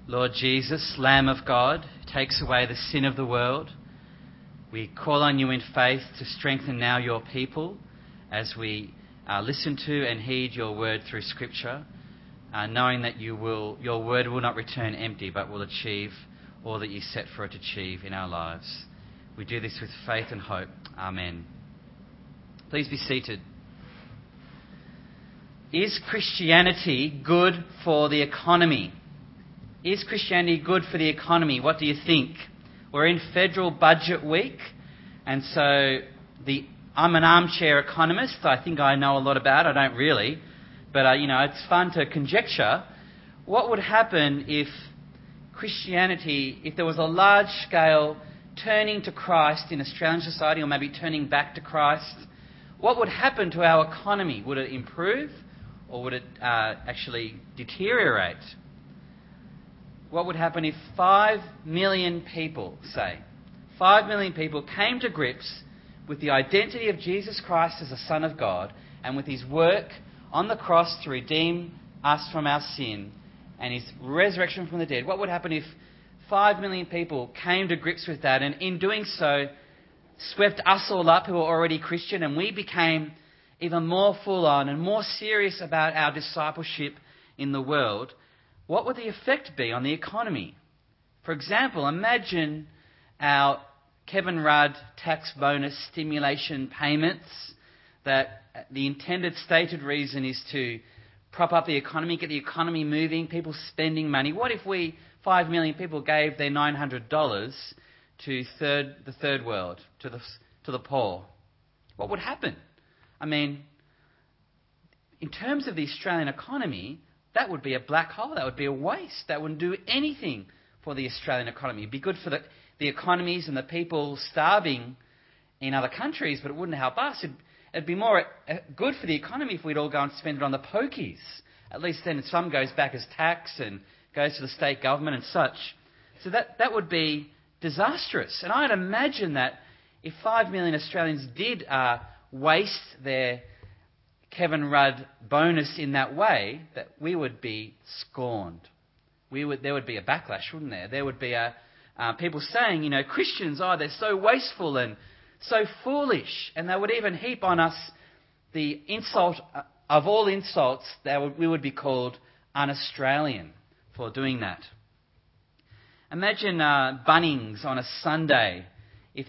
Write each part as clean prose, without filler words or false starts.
Lord Jesus, Lamb of God, who takes away the sin of the world, we call on you in faith to strengthen now your people as we listen to and heed your word through Scripture, knowing that your word will not return empty but will achieve all that you set for it to achieve in our lives. We do this with faith and hope. Amen. Please be seated. Is Christianity good for the economy? Is Christianity good for the economy? What do you think? We're in federal budget week, and so I'm an armchair economist. I think I know a lot about it. I don't really, but it's fun to conjecture. What would happen if Christianity, if there was a large-scale turning to Christ in Australian society, or maybe turning back to Christ? What would happen to our economy? Would it improve, or would it actually deteriorate? What would happen if 5 million people, say, 5 million people came to grips with the identity of Jesus Christ as the Son of God and with his work on the cross to redeem us from our sin and his resurrection from the dead? What would happen if 5 million people came to grips with that, and in doing so swept us all up who were already Christian, and we became even more full-on and more serious about our discipleship in the world? What would the effect be on the economy? For example, imagine our Kevin Rudd tax bonus stimulation payments, that the intended stated reason is to prop up the economy, get the economy moving, people spending money. What if 5 million people gave their $900 to the third world, to the poor? What would happen? I mean, in terms of the Australian economy, that would be a black hole. That would be a waste. That wouldn't do anything for the Australian economy. It'd be good for the economies and the people starving in other countries, but it wouldn't help us. It'd be more good for the economy if we'd all go and spend it on the pokies. At least then some goes back as tax and goes to the state government and such. So that would be disastrous. And I'd imagine that if 5 million Australians did waste their Kevin Rudd bonus in that way, that we would be scorned. There would be a backlash, wouldn't there? There would be people saying, Christians, they're so wasteful and so foolish. And they would even heap on us the insult of all insults. We would be called un-Australian for doing that. Imagine Bunnings on a Sunday. If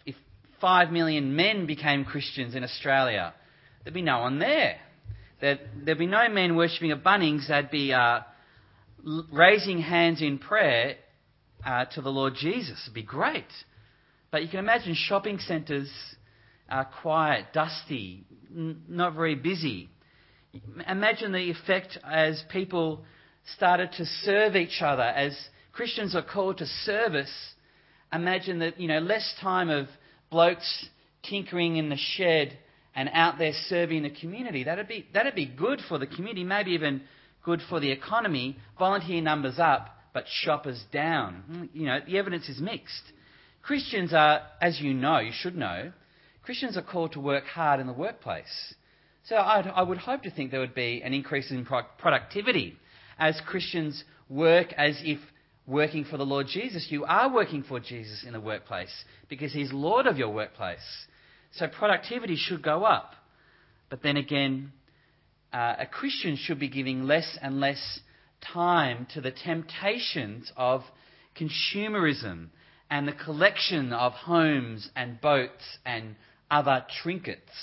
5 million men became Christians in Australia, there'd be no one there. There'd be no men worshipping at Bunnings. They'd be raising hands in prayer to the Lord Jesus. It'd be great. But you can imagine shopping centres quiet, dusty, not very busy. Imagine the effect as people started to serve each other. As Christians are called to service, imagine that, less time of blokes tinkering in the shed and out there serving the community. That'd be good for the community, maybe even good for the economy. Volunteer numbers up, but shoppers down. The evidence is mixed. Christians are, as you should know, Christians are called to work hard in the workplace. So I would hope to think there would be an increase in productivity as Christians work as if working for the Lord Jesus. You are working for Jesus in the workplace because he's Lord of your workplace. So productivity should go up. But then again, a Christian should be giving less and less time to the temptations of consumerism and the collection of homes and boats and other trinkets.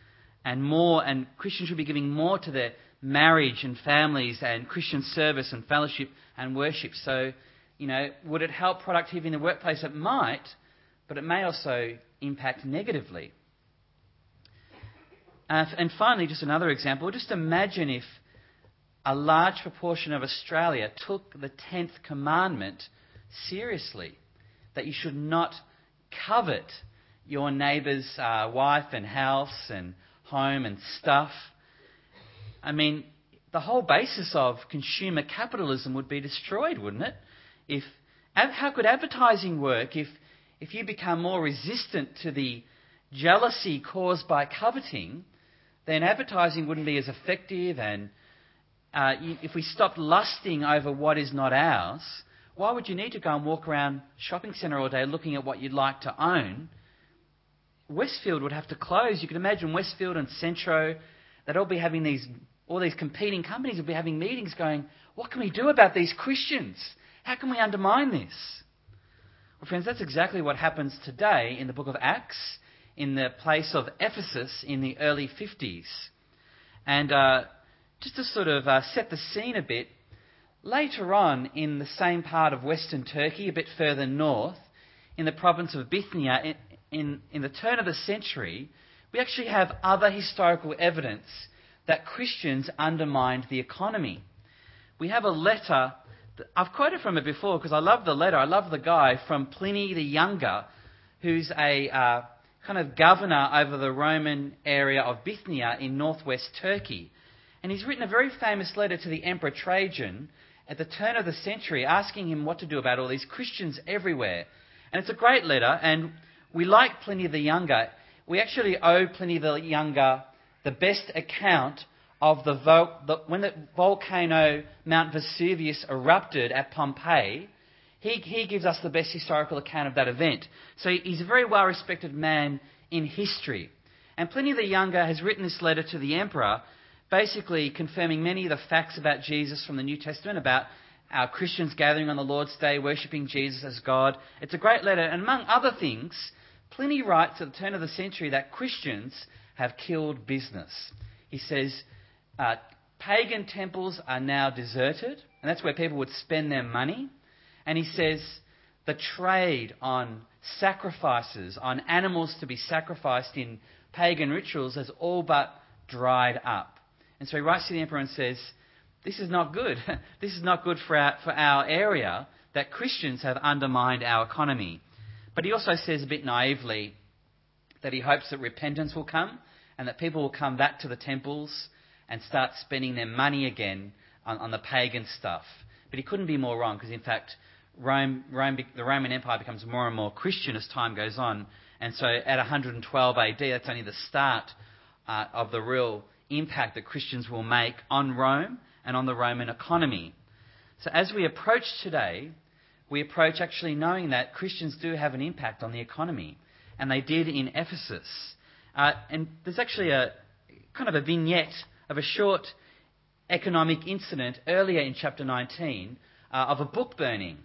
And Christians should be giving more to their marriage and families and Christian service and fellowship and worship. So, would it help productivity in the workplace? It might, but it may also impact negatively. And finally, just another example. Just imagine if a large proportion of Australia took the 10th commandment seriously, that you should not covet your neighbour's wife and house and home and stuff. I mean, the whole basis of consumer capitalism would be destroyed, wouldn't it? How could advertising work if you become more resistant to the jealousy caused by coveting? Then advertising wouldn't be as effective, and if we stopped lusting over what is not ours, why would you need to go and walk around shopping centre all day looking at what you'd like to own? Westfield would have to close. You can imagine Westfield and Centro, they'd all be having all these competing companies would be having meetings going, what can we do about these Christians? How can we undermine this? Well, friends, that's exactly what happens today in the book of Acts, in the place of Ephesus in the early 50s. And just to sort of set the scene a bit, later on in the same part of Western Turkey, a bit further north, in the province of Bithynia, in the turn of the century, we actually have other historical evidence that Christians undermined the economy. We have a letter, I've quoted from it before because I love the letter, I love the guy, from Pliny the Younger, who's a kind of governor over the Roman area of Bithynia in northwest Turkey. And he's written a very famous letter to the Emperor Trajan at the turn of the century, asking him what to do about all these Christians everywhere. And it's a great letter, and we like Pliny the Younger. We actually owe Pliny the Younger the best account of when the volcano Mount Vesuvius erupted at Pompeii. He gives us the best historical account of that event. So he's a very well-respected man in history. And Pliny the Younger has written this letter to the emperor, basically confirming many of the facts about Jesus from the New Testament, about our Christians gathering on the Lord's Day, worshipping Jesus as God. It's a great letter. And among other things, Pliny writes at the turn of the century that Christians have killed business. He says pagan temples are now deserted, and that's where people would spend their money. And he says the trade on sacrifices, on animals to be sacrificed in pagan rituals, has all but dried up. And so he writes to the emperor and says, this is not good. This is not good for our area, that Christians have undermined our economy. But he also says a bit naively that he hopes that repentance will come and that people will come back to the temples and start spending their money again on the pagan stuff. But he couldn't be more wrong, because in fact the Roman Empire becomes more and more Christian as time goes on. And so at 112 AD, that's only the start of the real impact that Christians will make on Rome and on the Roman economy. So as we approach today, we approach actually knowing that Christians do have an impact on the economy. And they did in Ephesus. And there's actually a kind of a vignette of a short economic incident earlier in chapter 19 of a book burning.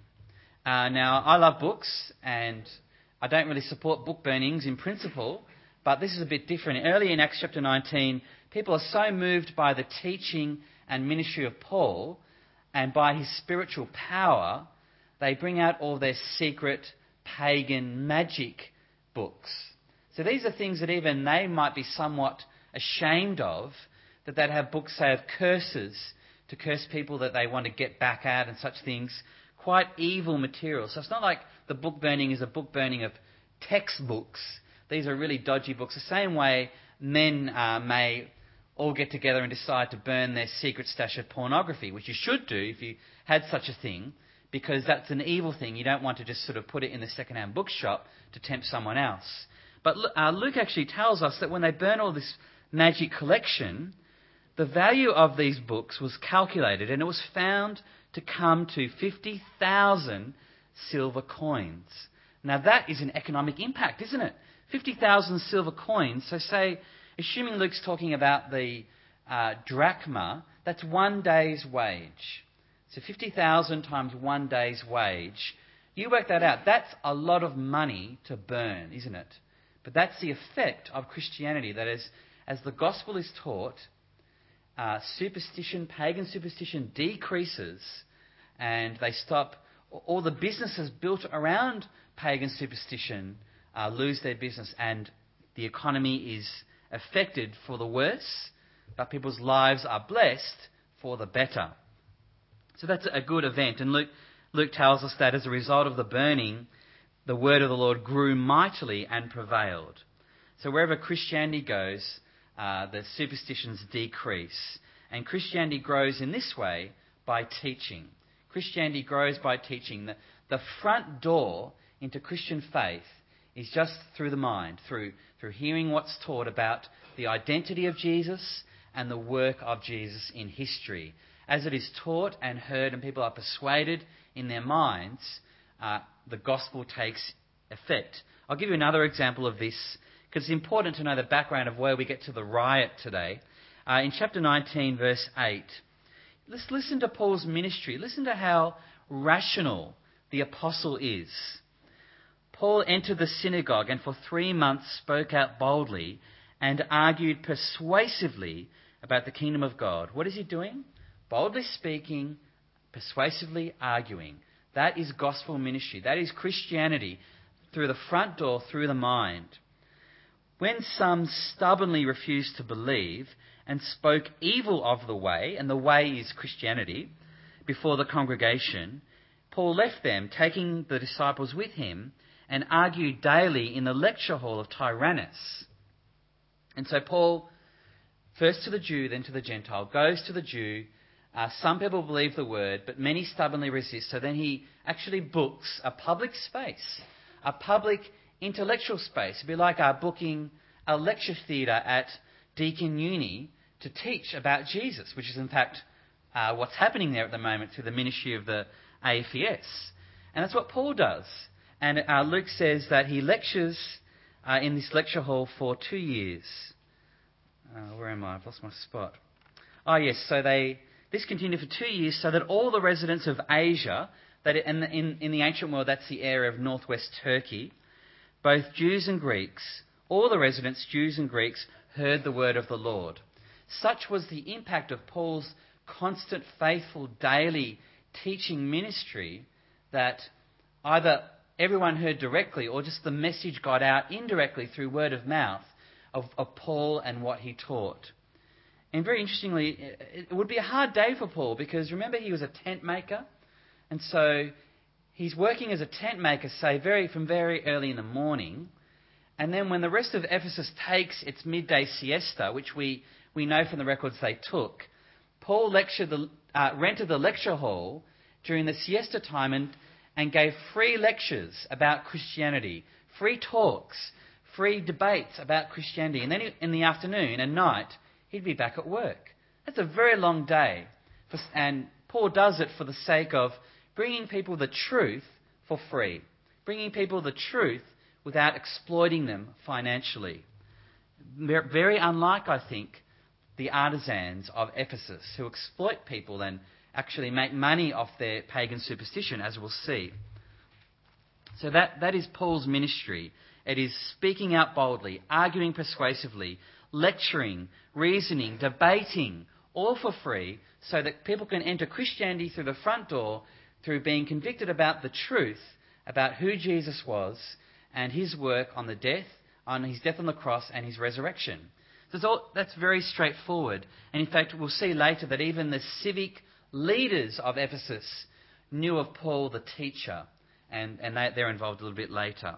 Now, I love books, and I don't really support book burnings in principle, but this is a bit different. Early in Acts chapter 19, people are so moved by the teaching and ministry of Paul and by his spiritual power, they bring out all their secret pagan magic books. So these are things that even they might be somewhat ashamed of, that they'd have books, say, of curses to curse people that they want to get back at and such things. Quite evil material. So it's not like the book burning is a book burning of textbooks. These are really dodgy books. The same way men may all get together and decide to burn their secret stash of pornography, which you should do if you had such a thing, because that's an evil thing. You don't want to just sort of put it in the second-hand bookshop to tempt someone else. But Luke actually tells us that when they burn all this magic collection, the value of these books was calculated, and it was found to come to 50,000 silver coins. Now that is an economic impact, isn't it? 50,000 silver coins. So say, assuming Luke's talking about the drachma, that's 1 day's wage. So 50,000 times 1 day's wage. You work that out. That's a lot of money to burn, isn't it? But that's the effect of Christianity. That is, as the gospel is taught, pagan superstition decreases, and they stop. All the businesses built around pagan superstition lose their business, and the economy is affected for the worse, but people's lives are blessed for the better. So that's a good event. And Luke tells us that as a result of the burning, the word of the Lord grew mightily and prevailed. So wherever Christianity goes, the superstitions decrease. And Christianity grows in this way by teaching. Christianity grows by teaching. The front door into Christian faith is just through the mind, through hearing what's taught about the identity of Jesus and the work of Jesus in history. as it is taught and heard and people are persuaded in their minds, the gospel takes effect. I'll give you another example of this because it's important to know the background of where we get to the riot today. In chapter 19, verse 8, let's listen to Paul's ministry. Listen to how rational the apostle is. Paul entered the synagogue and for 3 months spoke out boldly and argued persuasively about the kingdom of God. What is he doing? Boldly speaking, persuasively arguing. That is gospel ministry. That is Christianity through the front door, through the mind. When some stubbornly refused to believe and spoke evil of the way, and the way is Christianity, before the congregation, Paul left them, taking the disciples with him, and argued daily in the lecture hall of Tyrannus. And so Paul, first to the Jew, then to the Gentile, goes to the Jew. Some people believe the word, but many stubbornly resist. So then he actually books a public space, a public intellectual space. It'd be like booking a lecture theatre at Deakin Uni to teach about Jesus, which is in fact what's happening there at the moment through the ministry of the AFES. And that's what Paul does. And Luke says that he lectures in this lecture hall for 2 years. Where am I? I've lost my spot. Oh yes, so this continued for 2 years so that all the residents of Asia, in the ancient world that's the area of northwest Turkey, both Jews and Greeks, all the residents, Jews and Greeks, heard the word of the Lord. Such was the impact of Paul's constant, faithful, daily teaching ministry that either everyone heard directly or just the message got out indirectly through word of mouth of Paul and what he taught. And very interestingly, it would be a hard day for Paul because remember he was a tent maker. And so he's working as a tent maker, say, from very early in the morning. And then when the rest of Ephesus takes its midday siesta, which we know from the records they took, Paul rented the lecture hall during the siesta time and gave free lectures about Christianity, free talks, free debates about Christianity. And then in the afternoon and night, he'd be back at work. That's a very long day. And Paul does it for the sake of bringing people the truth for free, bringing people the truth without exploiting them financially. Very unlike, I think, the artisans of Ephesus who exploit people and actually make money off their pagan superstition, as we'll see. So that is Paul's ministry. It is speaking out boldly, arguing persuasively, lecturing, reasoning, debating, all for free, so that people can enter Christianity through the front door through being convicted about the truth, about who Jesus was and his work on his death on the cross and his resurrection. So that's very straightforward. And in fact, we'll see later that even the civic leaders of Ephesus knew of Paul the teacher, and they're involved a little bit later.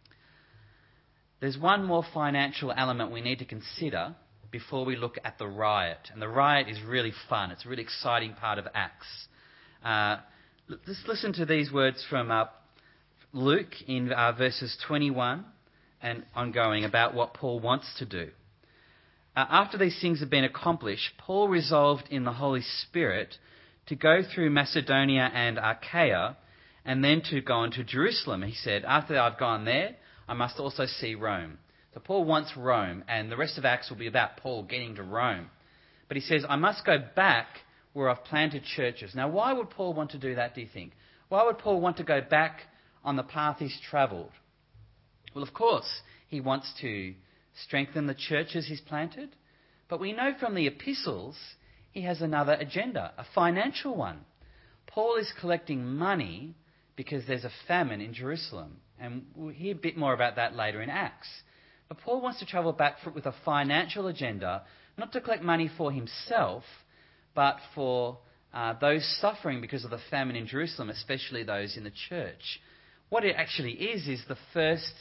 There's one more financial element we need to consider before we look at the riot. And the riot is really fun. It's a really exciting part of Acts. Just listen to these words from Luke in verses 21 and ongoing about what Paul wants to do. After these things had been accomplished, Paul resolved in the Holy Spirit to go through Macedonia and Achaia and then to go on to Jerusalem. He said, after I've gone there, I must also see Rome. So Paul wants Rome, and the rest of Acts will be about Paul getting to Rome. But he says, I must go back where I've planted churches. Now, why would Paul want to do that, do you think? Why would Paul want to go back on the path he's travelled? Well, of course, he wants to strengthen the churches he's planted. But we know from the epistles he has another agenda, a financial one. Paul is collecting money because there's a famine in Jerusalem. And we'll hear a bit more about that later in Acts. But Paul wants to travel back with a financial agenda, not to collect money for himself, but for those suffering because of the famine in Jerusalem, especially those in the church. What it actually is the first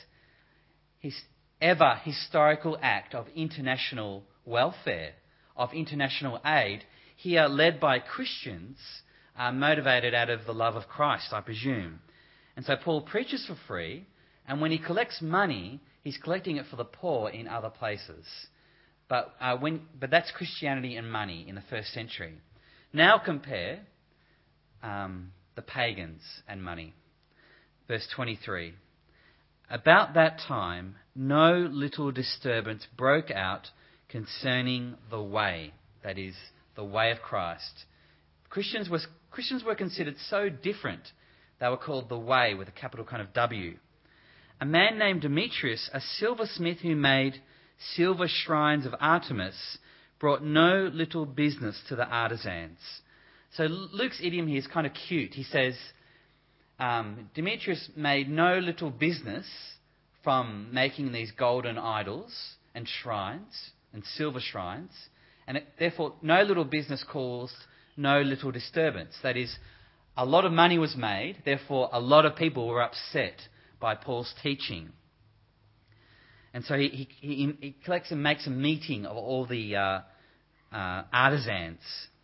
ever historical act of international welfare, of international aid, here led by Christians, motivated out of the love of Christ, I presume. And so Paul preaches for free, and when he collects money, he's collecting it for the poor in other places. But that's Christianity and money in the first century. Now compare the pagans and money. Verse 23. About that time, no little disturbance broke out concerning the way, that is, the way of Christ. Christians were considered so different, they were called the way with a capital kind of W. A man named Demetrius, a silversmith who made silver shrines of Artemis, brought no little business to the artisans. So Luke's idiom here is kind of cute. He says, Demetrius made no little business from making these golden idols and shrines and silver shrines, and therefore no little business caused no little disturbance. That is, a lot of money was made, therefore a lot of people were upset by Paul's teaching. And so he collects and makes a meeting of all the artisans.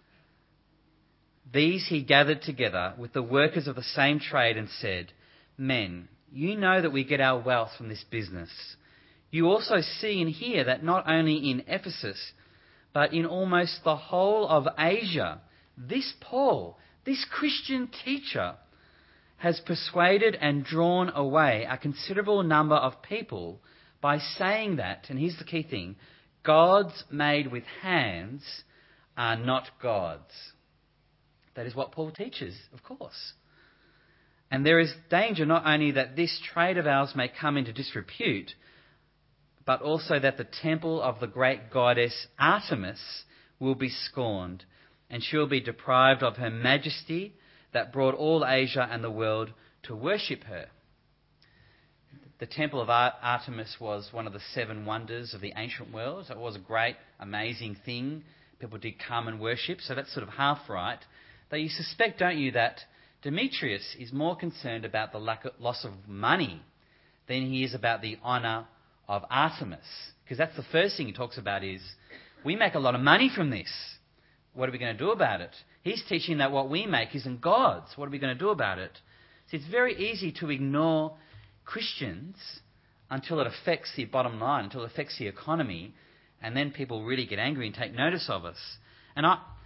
These he gathered together with the workers of the same trade and said, Men, you know that we get our wealth from this business. You also see and hear that not only in Ephesus, but in almost the whole of Asia, this Paul, this Christian teacher, has persuaded and drawn away a considerable number of people by saying that, and here's the key thing, gods made with hands are not gods. That is what Paul teaches, of course. And there is danger not only that this trade of ours may come into disrepute, but also that the temple of the great goddess Artemis will be scorned, and she will be deprived of her majesty that brought all Asia and the world to worship her. The temple of Artemis was one of the 7 wonders of the ancient world. So it was a great, amazing thing. People did come and worship, so that's sort of half right. Though you suspect, don't you, that Demetrius is more concerned about the loss of money than he is about the honour of Artemis. Because that's the first thing he talks about is, we make a lot of money from this. What are we going to do about it? He's teaching that what we make isn't God's. What are we going to do about it? So it's very easy to ignore Christians until it affects the bottom line, until it affects the economy, and then people really get angry and take notice of us. And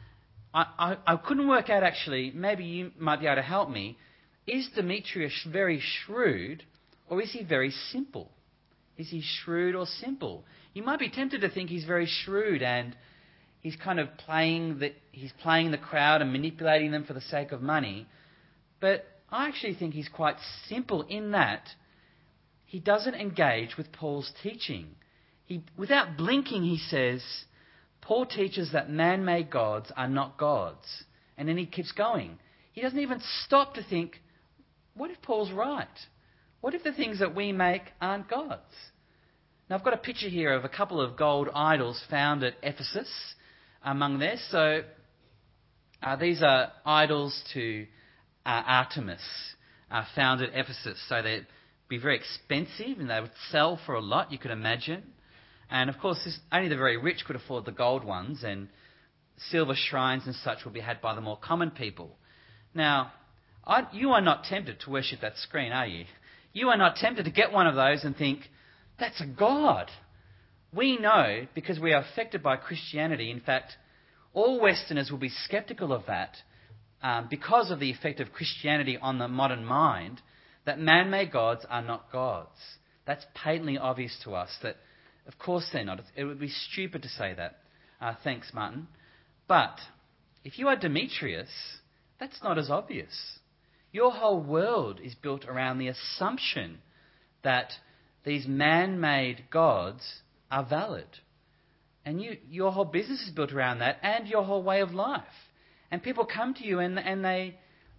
I couldn't work out actually, maybe you might be able to help me, is Demetrius very shrewd or is he very simple? Is he shrewd or simple? You might be tempted to think he's very shrewd and he's kind of playing the crowd and manipulating them for the sake of money. But I actually think he's quite simple in that he doesn't engage with Paul's teaching. Without blinking, he says, Paul teaches that man-made gods are not gods. And then he keeps going. He doesn't even stop to think, what if Paul's right? What if the things that we make aren't gods? Now, I've got a picture here of a couple of gold idols found at Ephesus among there. So these are idols to Artemis found at Ephesus. So they'd be very expensive and they would sell for a lot, you could imagine. And of course, only the very rich could afford the gold ones, and silver shrines and such will be had by the more common people. Now, you are not tempted to worship that screen, are you? You are not tempted to get one of those and think, that's a god. We know, because we are affected by Christianity, in fact, all Westerners will be sceptical of that because of the effect of Christianity on the modern mind, that man-made gods are not gods. That's patently obvious to us that, of course, they're not. It would be stupid to say that. Thanks, Martin. But if you are Demetrius, that's not as obvious. Your whole world is built around the assumption that these man-made gods are valid. And your whole business is built around that, and your whole way of life. And people come to you and they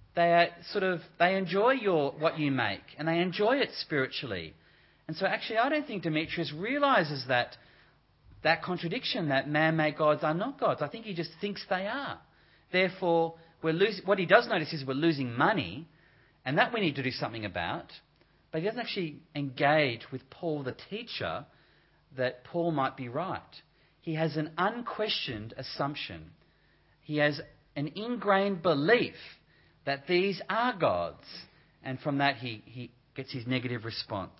enjoy what you make, and they enjoy it spiritually. And so actually I don't think Demetrius realises that contradiction, that man-made gods are not gods. I think he just thinks they are. Therefore, what he does notice is we're losing money, and that we need to do something about. But he doesn't actually engage with Paul the teacher that Paul might be right. He has an unquestioned assumption. He has an ingrained belief that these are gods. And from that he gets his negative response.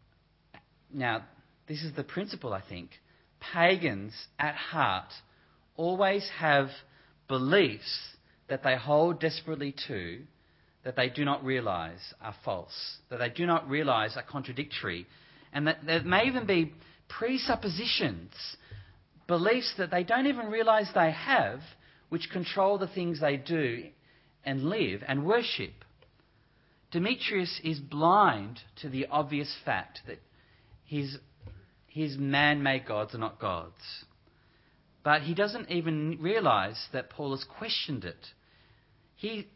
Now, this is the principle, I think. Pagans at heart always have beliefs that they hold desperately to that they do not realise are false, that they do not realise are contradictory, and that there may even be presuppositions, beliefs that they don't even realise they have, which control the things they do and live and worship. Demetrius is blind to the obvious fact that his man-made gods are not gods. But he doesn't even realise that Paul has questioned it.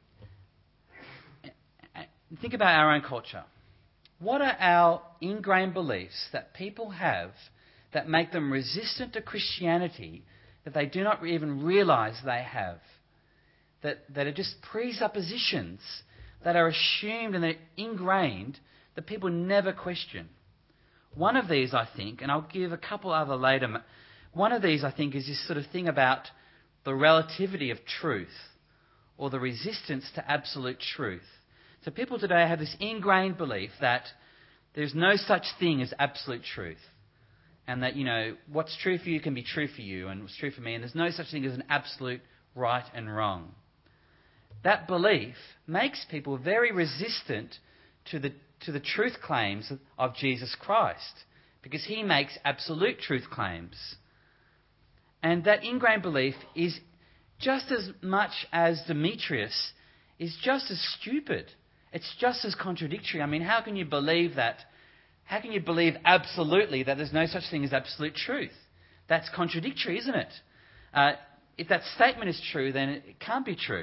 Think about our own culture. What are our ingrained beliefs that people have that make them resistant to Christianity that they do not even realise they have? That are just presuppositions that are assumed and they're ingrained that people never question. One of these, I think, and I'll give a couple other later, one of these, I think, is this sort of thing about the relativity of truth or the resistance to absolute truth. So people today have this ingrained belief that there's no such thing as absolute truth. And that, what's true for you can be true for you and what's true for me. And there's no such thing as an absolute right and wrong. That belief makes people very resistant to the truth claims of Jesus Christ. Because he makes absolute truth claims. And that ingrained belief is just as much as Demetrius, is just as stupid. It's just as contradictory. I mean, how can you believe that? How can you believe absolutely that there's no such thing as absolute truth? That's contradictory, isn't it? If that statement is true, then it can't be true.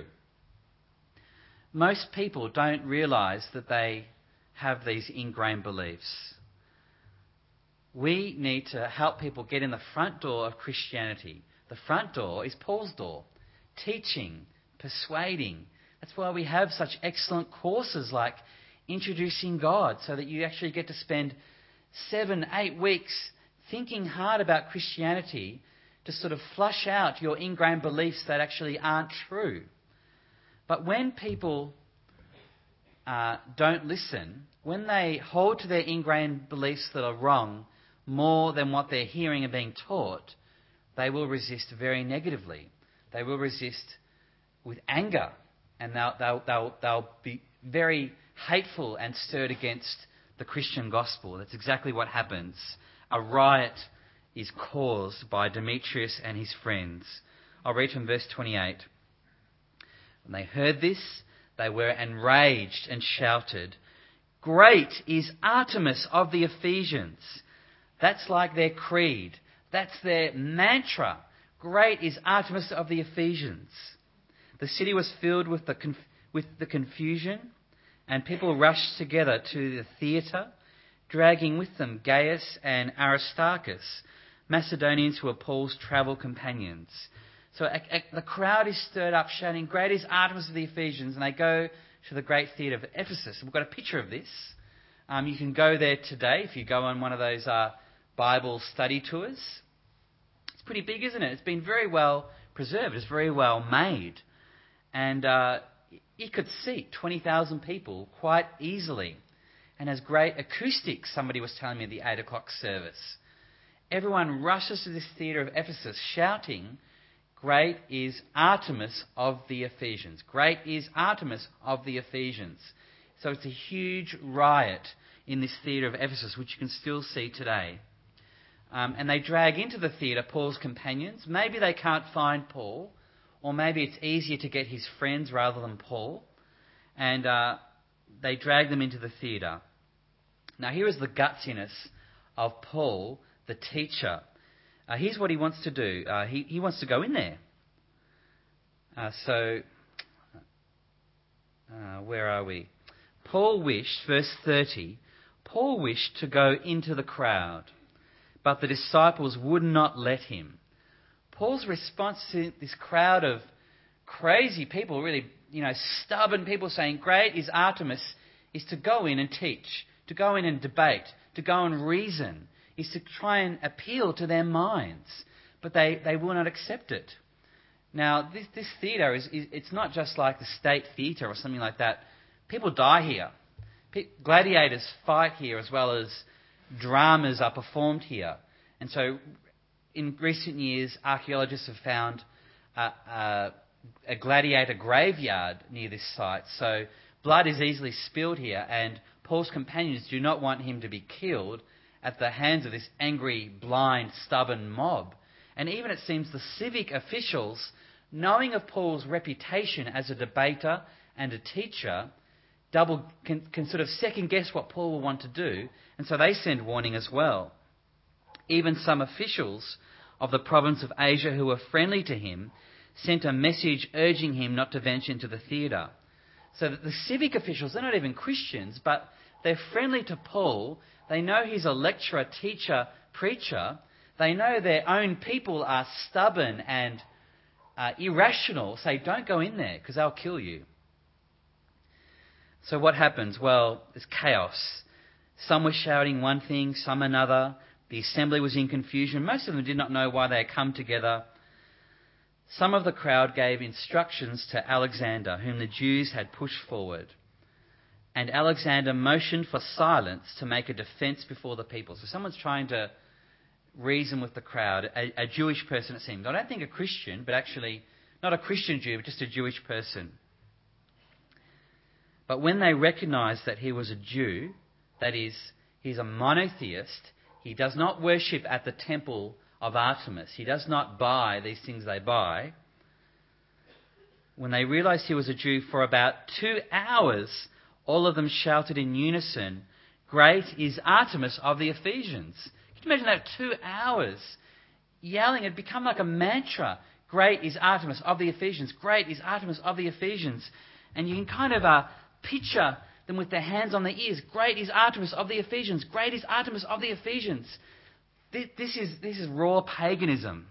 Most people don't realise that they have these ingrained beliefs. We need to help people get in the front door of Christianity. The front door is Paul's door. Teaching, persuading. That's why we have such excellent courses like Introducing God, so that you actually get to spend 7-8 weeks thinking hard about Christianity to sort of flush out your ingrained beliefs that actually aren't true. But when people don't listen, when they hold to their ingrained beliefs that are wrong more than what they're hearing and being taught, they will resist very negatively. They will resist with anger, and they'll be very hateful and stirred against the Christian gospel. That's exactly what happens. A riot is caused by Demetrius and his friends. I'll read from verse 28. When they heard this, they were enraged and shouted, "Great is Artemis of the Ephesians." That's like their creed. That's their mantra. Great is Artemis of the Ephesians. The city was filled with the confusion, and people rushed together to the theatre, dragging with them Gaius and Aristarchus, Macedonians who were Paul's travel companions. So the crowd is stirred up, shouting, "Great is Artemis of the Ephesians," and they go to the great theatre of Ephesus. We've got a picture of this. You can go there today if you go on one of those Bible study tours. It's pretty big, isn't it? It's been very well preserved. It's very well made. And it could seat 20,000 people quite easily, and has great acoustics, somebody was telling me at the 8 o'clock service. Everyone rushes to this theatre of Ephesus shouting, "Great is Artemis of the Ephesians." Great is Artemis of the Ephesians. So it's a huge riot in this theatre of Ephesus, which you can still see today. And they drag into the theatre Paul's companions. Maybe they can't find Paul, or maybe it's easier to get his friends rather than Paul. And they drag them into the theatre. Now here is the gutsiness of Paul, the teacher. Here's what he wants to do. He wants to go in there. Where are we? Paul wished, verse 30, Paul wished to go into the crowd, but the disciples would not let him. Paul's response to this crowd of crazy people, really, stubborn people saying, "Great is Artemis," is to go in and teach, to go in and debate, to go and reason, is to try and appeal to their minds. But they will not accept it. Now, this theatre, it's not just like the State Theatre or something like that. People die here. Gladiators fight here, as well as dramas are performed here. And so in recent years, archaeologists have found a gladiator graveyard near this site. So blood is easily spilled here, and Paul's companions do not want him to be killed at the hands of this angry, blind, stubborn mob. And even it seems the civic officials, knowing of Paul's reputation as a debater and a teacher, can sort of second guess what Paul will want to do, and so they send warning as well. Even some officials of the province of Asia who were friendly to him sent a message urging him not to venture into the theatre. So that the civic officials, they're not even Christians, but they're friendly to Paul. They know he's a lecturer, teacher, preacher. They know their own people are stubborn and irrational. Say, don't go in there because they'll kill you. So what happens? Well, there's chaos. Some were shouting one thing, some another. The assembly was in confusion. Most of them did not know why they had come together. Some of the crowd gave instructions to Alexander, whom the Jews had pushed forward. And Alexander motioned for silence to make a defence before the people. So someone's trying to reason with the crowd, a Jewish person it seems. I don't think a Christian, but actually not a Christian Jew, but just a Jewish person. But when they recognised that he was a Jew, that is, he's a monotheist, he does not worship at the temple of Artemis, he does not buy these things they buy. When they realised he was a Jew, for about 2 hours, all of them shouted in unison, "Great is Artemis of the Ephesians." Can you imagine that? 2 hours yelling. It become like a mantra. Great is Artemis of the Ephesians. Great is Artemis of the Ephesians. And you can kind of picture them with their hands on their ears. Great is Artemis of the Ephesians. Great is Artemis of the Ephesians. This is raw paganism.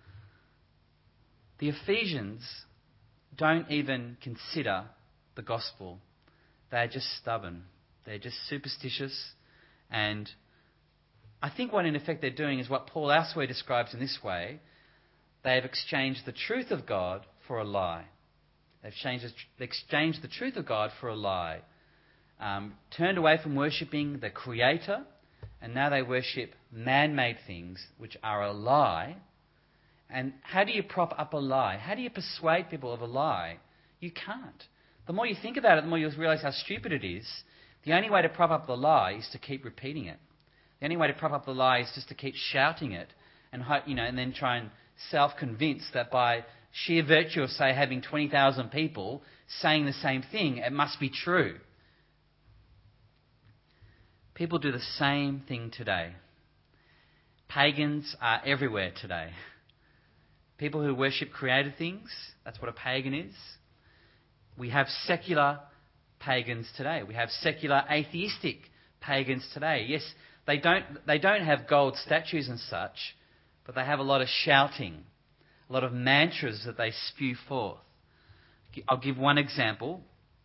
The Ephesians don't even consider the gospel. They're just stubborn. They're just superstitious. And I think what in effect they're doing is what Paul elsewhere describes in this way. They have exchanged the truth of God for a lie. They've exchanged the truth of God for a lie. Turned away from worshipping the Creator, and now they worship man-made things which are a lie. And how do you prop up a lie? How do you persuade people of a lie? You can't. The more you think about it, the more you'll realise how stupid it is. The only way to prop up the lie is to keep repeating it. The only way to prop up the lie is just to keep shouting it, and then try and self-convince that by sheer virtue of, say, having 20,000 people saying the same thing, it must be true. People do the same thing today. Pagans are everywhere today. People who worship created things, that's what a pagan is. We have secular pagans today. We have secular atheistic pagans today. Yes, they don't have gold statues and such, but they have a lot of shouting, a lot of mantras that they spew forth. I'll give one example.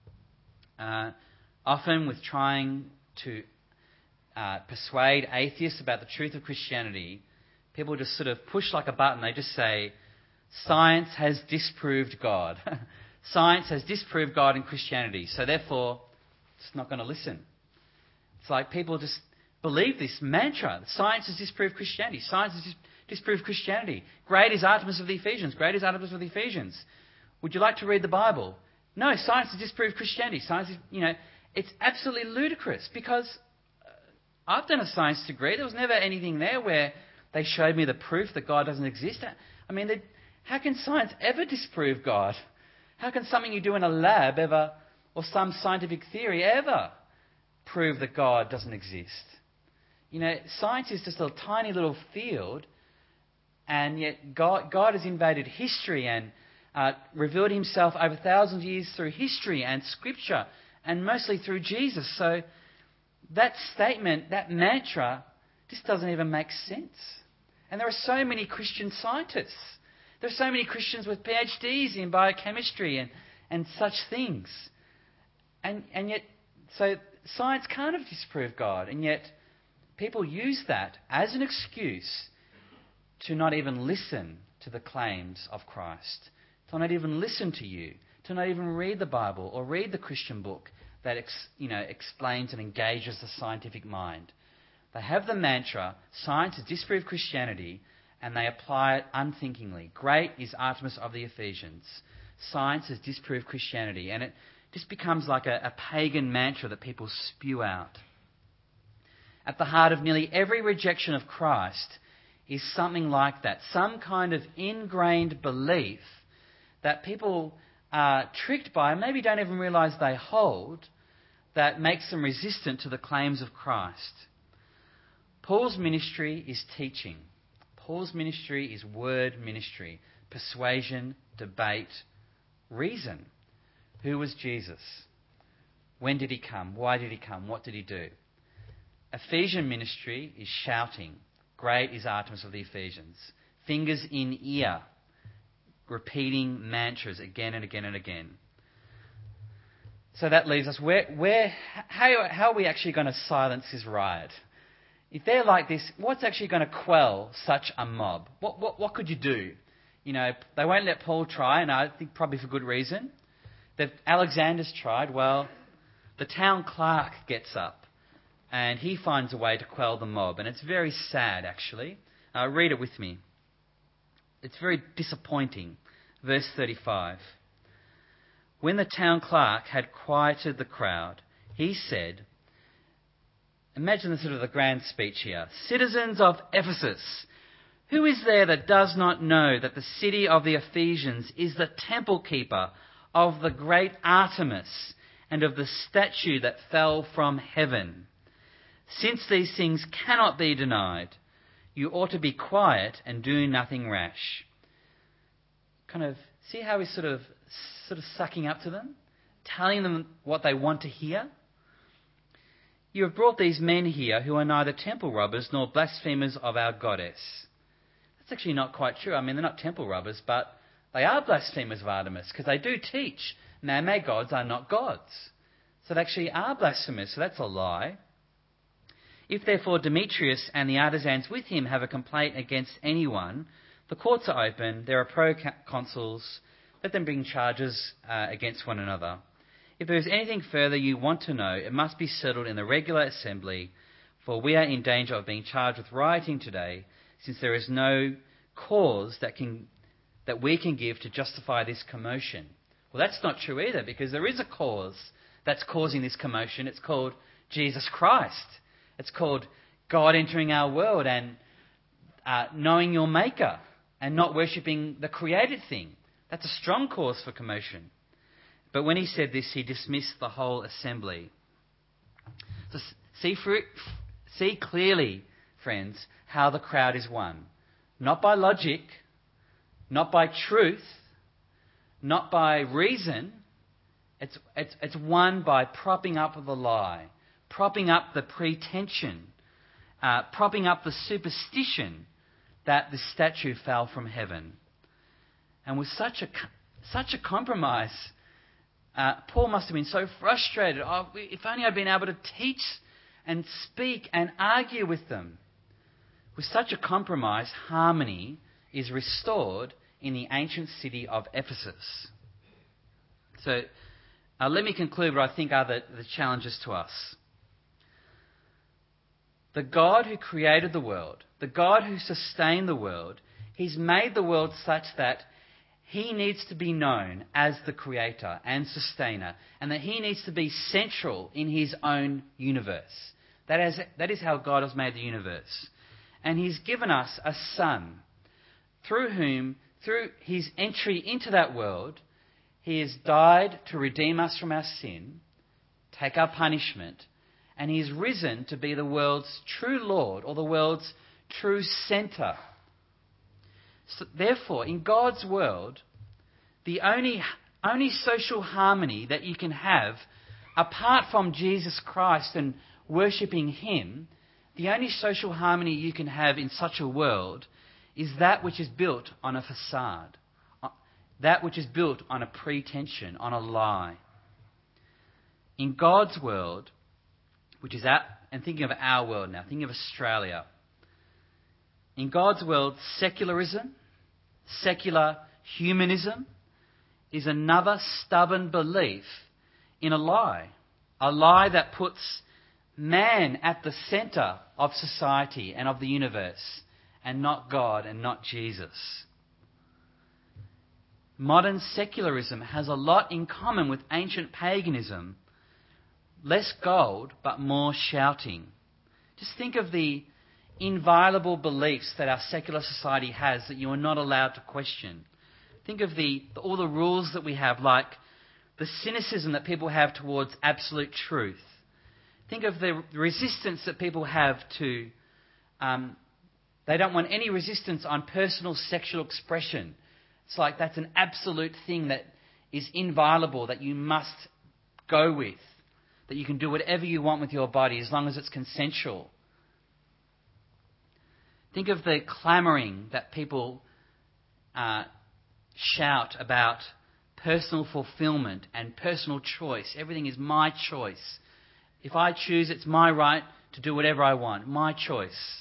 Often with trying to persuade atheists about the truth of Christianity, people just sort of push like a button. They just say, science has disproved God. Science has disproved God in Christianity, so therefore, it's not going to listen. It's like people just believe this mantra. Science has disproved Christianity. Science has disproved Christianity. Great is Artemis of the Ephesians. Great is Artemis of the Ephesians. Would you like to read the Bible? No, science has disproved Christianity. Science is, it's absolutely ludicrous because I've done a science degree. There was never anything there where they showed me the proof that God doesn't exist. I mean, how can science ever disprove God? How can something you do in a lab ever, or some scientific theory ever, prove that God doesn't exist? Science is just a tiny little field, and yet God has invaded history and revealed himself over thousands of years through history and scripture, and mostly through Jesus. So that statement, that mantra, just doesn't even make sense. And there are so many Christian scientists. There are so many Christians with PhDs in biochemistry and such things. And yet, so science can't have disproved God. And yet, people use that as an excuse to not even listen to the claims of Christ. To not even listen to you. To not even read the Bible or read the Christian book that explains and engages the scientific mind. They have the mantra, science has disproved Christianity, and they apply it unthinkingly. Great is Artemis of the Ephesians. Science has disproved Christianity, and it just becomes like a pagan mantra that people spew out. At the heart of nearly every rejection of Christ is something like that, some kind of ingrained belief that people are tricked by and maybe don't even realise they hold, that makes them resistant to the claims of Christ. Paul's ministry is teaching. Paul's ministry is word ministry, persuasion, debate, reason. Who was Jesus? When did he come? Why did he come? What did he do? Ephesian ministry is shouting. Great is Artemis of the Ephesians. Fingers in ear, repeating mantras again and again and again. So that leaves us, how are we actually going to silence this riot? If they're like this, what's actually going to quell such a mob? What could you do? You know, they won't let Paul try, and I think probably for good reason. Alexander's tried. Well, the town clerk gets up, and he finds a way to quell the mob. And it's very sad, actually. Read it with me. It's very disappointing. Verse 35. When the town clerk had quieted the crowd, he said, imagine the grand speech here. Citizens of Ephesus, who is there that does not know that the city of the Ephesians is the temple keeper of the great Artemis and of the statue that fell from heaven? Since these things cannot be denied, you ought to be quiet and do nothing rash. Kind of see how he's sort of sucking up to them, telling them what they want to hear. You have brought these men here who are neither temple robbers nor blasphemers of our goddess. That's actually not quite true. I mean, they're not temple robbers, but they are blasphemers of Artemis, because they do teach man-made gods are not gods. So they actually are blasphemers, so that's a lie. If therefore Demetrius and the artisans with him have a complaint against anyone, the courts are open, there are proconsuls, let them bring charges against one another. If there is anything further you want to know, it must be settled in the regular assembly, for we are in danger of being charged with rioting today, since there is no cause that we can give to justify this commotion. Well, that's not true either, because there is a cause that's causing this commotion. It's called Jesus Christ. It's called God entering our world and knowing your Maker and not worshipping the created thing. That's a strong cause for commotion. But when he said this, he dismissed the whole assembly. So see clearly, friends, how the crowd is won. Not by logic, not by truth, not by reason. It's won by propping up the lie, propping up the pretension, propping up the superstition that the statue fell from heaven. And with such a compromise, Paul must have been so frustrated. Oh, if only I'd been able to teach and speak and argue with them. With such a compromise, harmony is restored in the ancient city of Ephesus. So let me conclude what I think are the challenges to us. The God who created the world, the God who sustained the world, he's made the world such that he needs to be known as the creator and sustainer, and that he needs to be central in his own universe. That is how God has made the universe. And he's given us a son, through whom, through his entry into that world, he has died to redeem us from our sin, take our punishment, and he is risen to be the world's true Lord, or the world's true centre. So therefore, in God's world, the only social harmony that you can have, apart from Jesus Christ and worshipping him, the only social harmony you can have in such a world is that which is built on a facade, that which is built on a pretension, on a lie. In God's world, which is and thinking of our world now, thinking of Australia. In God's world, secularism, secular humanism, is another stubborn belief in a lie that puts man at the centre of society and of the universe, and not God and not Jesus. Modern secularism has a lot in common with ancient paganism. Less gold, but more shouting. Just think of the inviolable beliefs that our secular society has that you are not allowed to question. Think of all the rules that we have, like the cynicism that people have towards absolute truth. Think of the resistance that people have to... they don't want any resistance on personal sexual expression. It's like that's an absolute thing that is inviolable, that you must go with. That you can do whatever you want with your body as long as it's consensual. Think of the clamouring that people shout about personal fulfillment and personal choice. Everything is my choice. If I choose, it's my right to do whatever I want. My choice.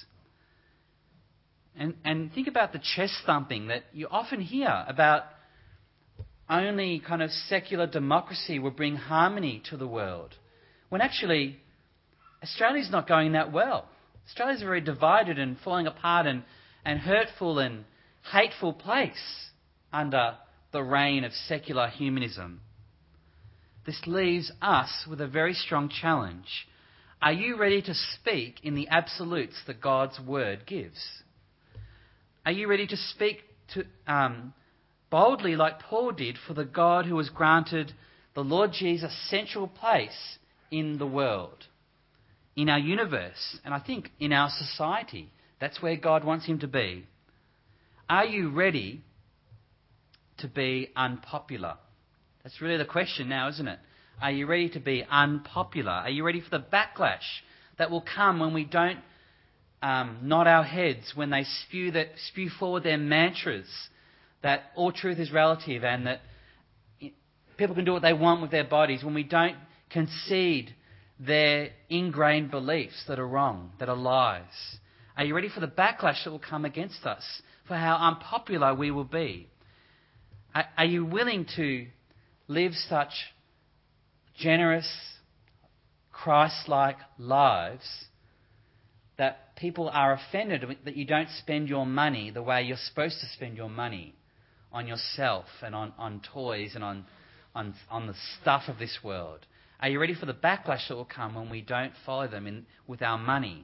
And think about the chest thumping that you often hear about only kind of secular democracy will bring harmony to the world. When actually, Australia's not going that well. Australia's a very divided and falling apart and hurtful and hateful place under the reign of secular humanism. This leaves us with a very strong challenge. Are you ready to speak in the absolutes that God's word gives? Are you ready to speak boldly like Paul did for the God who has granted the Lord Jesus central place in the world, in our universe, and I think in our society? That's where God wants him to be. Are you ready to be unpopular? That's really the question now, isn't it? Are you ready to be unpopular? Are you ready for the backlash that will come when we don't nod our heads, when they spew forward their mantras that all truth is relative and that people can do what they want with their bodies, when we don't concede their ingrained beliefs that are wrong, that are lies? Are you ready for the backlash that will come against us, for how unpopular we will be? Are you willing to live such generous, Christ-like lives that people are offended that you don't spend your money the way you're supposed to spend your money, on yourself and on toys and on the stuff of this world? Are you ready for the backlash that will come when we don't follow them with our money?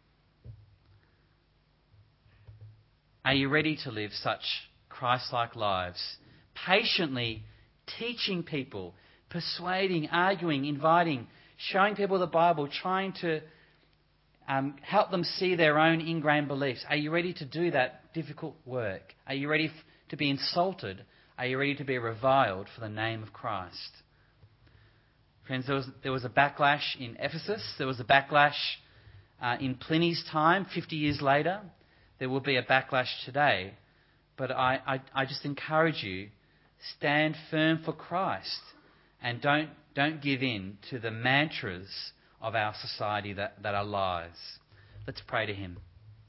Are you ready to live such Christ-like lives, patiently teaching people, persuading, arguing, inviting, showing people the Bible, trying to help them see their own ingrained beliefs? Are you ready to do that difficult work? Are you ready to be insulted? Are you ready to be reviled for the name of Christ? Friends, there was a backlash in Ephesus. There was a backlash in Pliny's time, 50 years later. There will be a backlash today. But I just encourage you, stand firm for Christ and don't give in to the mantras of our society that are lies. Let's pray to him.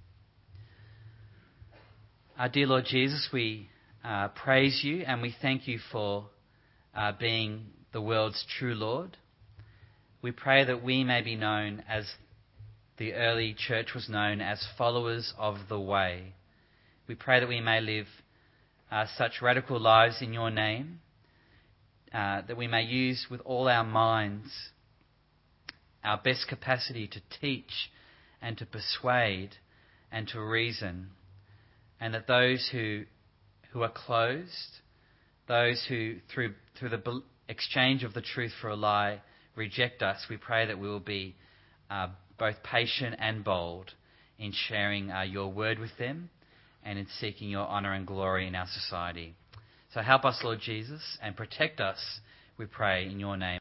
Our dear Lord Jesus, we praise you and we thank you for being the world's true Lord. We pray that we may be known as the early church was known, as followers of the way. We pray that we may live such radical lives in your name, that we may use with all our minds our best capacity to teach and to persuade and to reason, and that those who are closed, those who through the exchange of the truth for a lie reject us, we pray that we will be both patient and bold in sharing your word with them and in seeking your honour and glory in our society. So help us, Lord Jesus, and protect us, we pray in your name.